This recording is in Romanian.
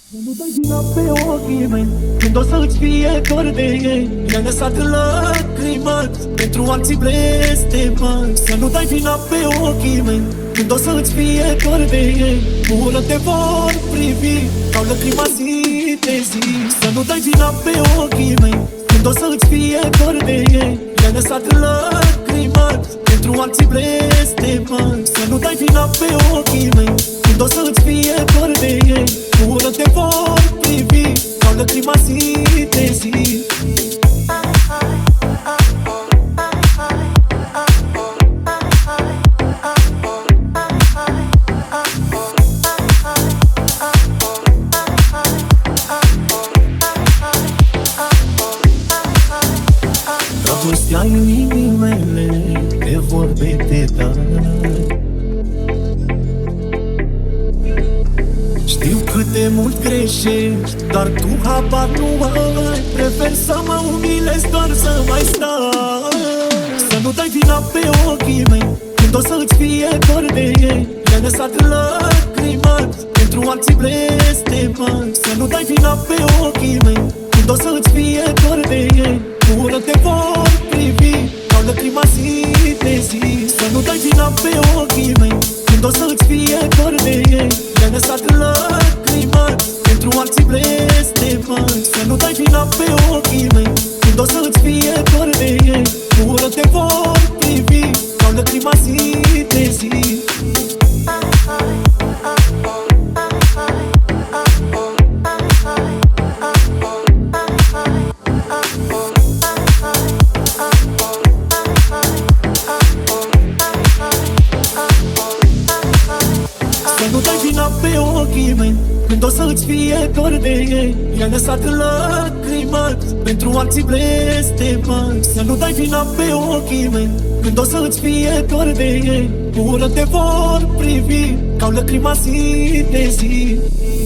Nu dai vina pe ochii mei când o să-ți fie dor de ei. Mi-ai lăsat în lacrimă pentru alții blestemați. Să nu dai vina pe ochii mei când o să-ți fie dor de ei. Cu ură te vor privi ca o lăcrima zi de zi. Să nu dai vina pe ochii mei când o să-ți fie dor de ei. Mi-ai lăsat în lacrimă pentru alții blestemați. Să nu dai vina pe ochii mei când o să-ți fie dor de ei. Cu ură te vor privi ca o lăcrima zi de zi. Dragostea inimii mele de vorbe te dai. Știu cât de mult greșești, dar tu habar nu ai. Prefer să mă umilezi doar să mai stai. Să nu dai vina pe ochii mei când o să-ți fie dor de ei. Mi-ai lăsat în lacrimă pentru alții blestemați. Să nu dai vina pe ochii mei când o să-ți fie dor de ei. Cu ură te vor privi ca o lăcrima zi de zi. Să nu dai vina pe ochii mei când o să-ți fie dor de ei. Mi-ai lăsat în lacrimă pentru alții blestemați. Să nu dai vina pe ochii mei când o să-ți fie dor de ei. Cu ură te vor privi ca o lăcrima zi de zi. Să nu dai vina pe ochii mei când o să-ți fie dor de ei. I-ai lăsat în lacrimă pentru alții blestemați. Să nu dai vina pe ochii mei când o să-ți fie dor de ei. Cu ură te vor privi ca o lăcrima zi de zi.